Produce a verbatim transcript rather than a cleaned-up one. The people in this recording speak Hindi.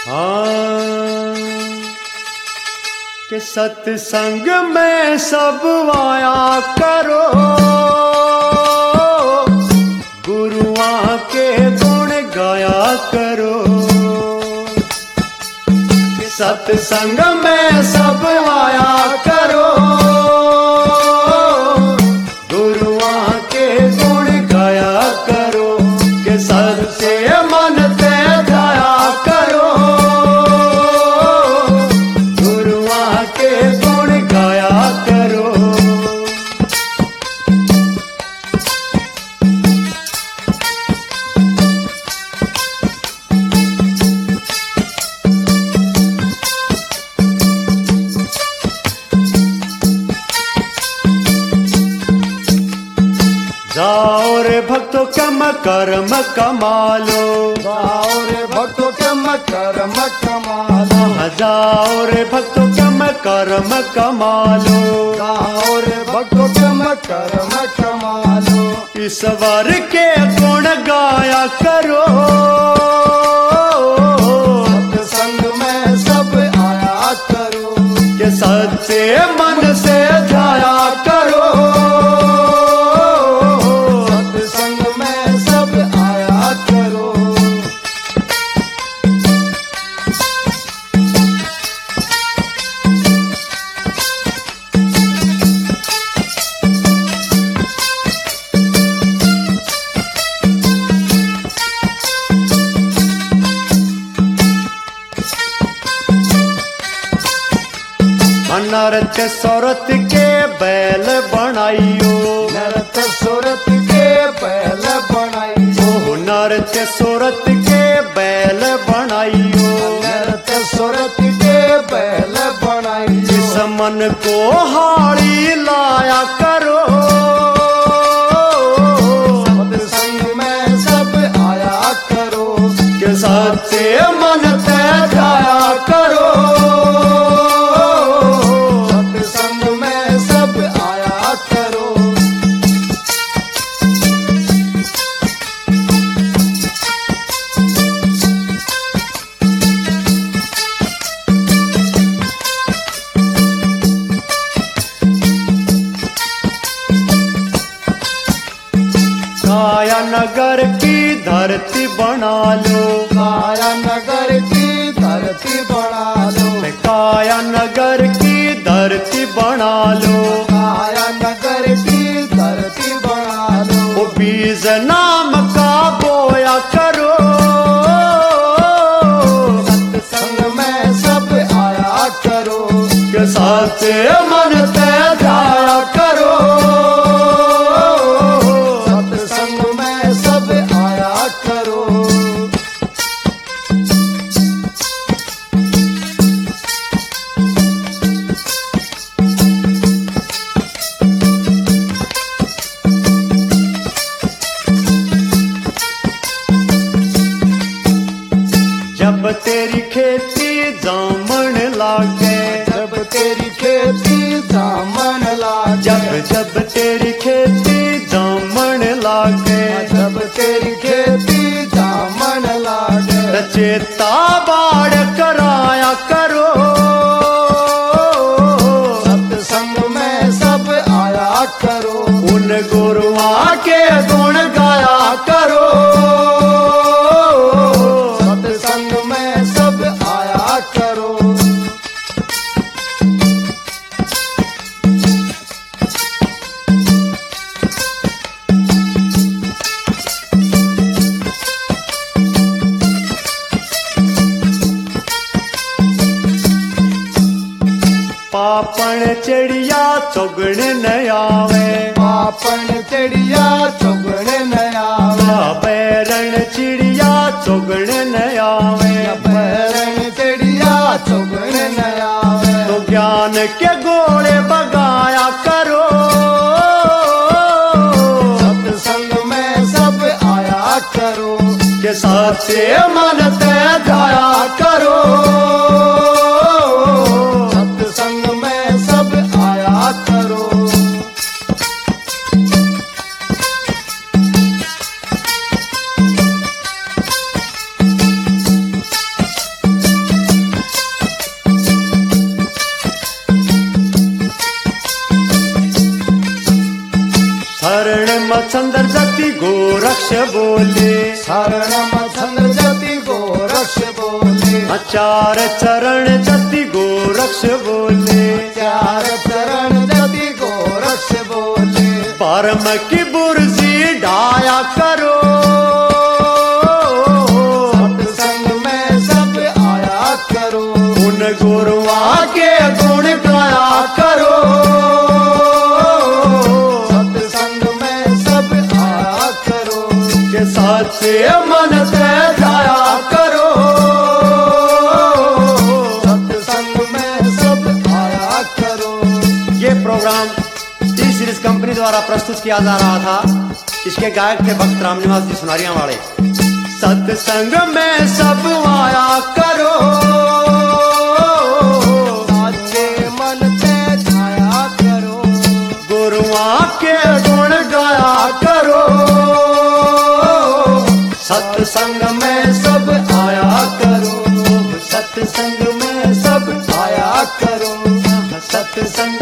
हाँ कि सत्संग में सब आया करो, गुरुआ के गुण गाया करो। कि सत्संग में सब आया करो, गुरुआ के गुण गाया करो। कि सच्चे मन ते जाया करो, गुरुआ के गुण गाया करो। जाओ रे भक्तों कम कर्म कमालो, जाओ रे भक्तों कम कर्म कमालो, जाओ रे भक्तों कम कर्म कमालो, जाओ रे भक्तों कम कर्म कमालो। ईश्वर के गुण गाया करो, सत्संग में सब आया करो। कि सच्चे मन से जाया करो, नरत सूरत के बैल बनाइयो, नरत सूरत के बैल बनाइयो, नरत सूरत के बैल बनाइयो, नरत सूरत के बैल बनाइयो। जिस मन को हाड़ी लाया करो, सत्संग में सब आया करो। कि सच्चे मन ते जाया करो, काया नगर की धरती बना लो, काया नगर की धरती बना लो, काया नगर की धरती बना लो, काया नगर की धरती बना लो। वो बीज नाम का बोया करो, सत्संग में सब आया करो। कि सच्चे मन ते जाया करो, जब तेरी खेती जामन लागे, जब तेरी खेती जामन लागे, जब जब तेरी खेती जामन लागे, जब तेरी खेती जामन लागे। चेता बाढ़ कराया करो, सत्संग में सब आया करो। उन गुरुआ के गुण गाया करो, सत्संग में सब आया करो। पापन चिड़िया चुगण न आवे, पापन चिड़िया चुगण न आवे, बैरण चिड़िया चुगण न आवे, बैरण चिड़िया चुगण न आवे। तो ज्ञान के गोले बगाया करो, सत्संग में सब आया करो। कि सच्चे मन ते जाया करो, सत्संग में सब आया करो। चंद्र जति गोरक्ष बोले, शरणम चंद्र जति गोरक्ष बोले, चार चरण जति गोरक्ष बोले, चार चरण जति गोरक्ष बोले, परम की बुर्जी डाया करो, सत्संग में सब आया करो, उन गुरुआ के गुण गाया करो, सत्संग में सब आया करो, के सच्चे मन से जाया करो, सत्संग में सब आया करो। ये प्रोग्राम टी सीरीज कंपनी द्वारा प्रस्तुत किया जा रहा था। इसके गायक थे भक्त राम निवास जी सुनारिया वाले। सत्संग में सब आया करो, सच्चे मन से छाया करो, गुरुआ के गुण गाया करो, सत्संग में सब आया करो, सत्संग में सब आया करो, सत्संग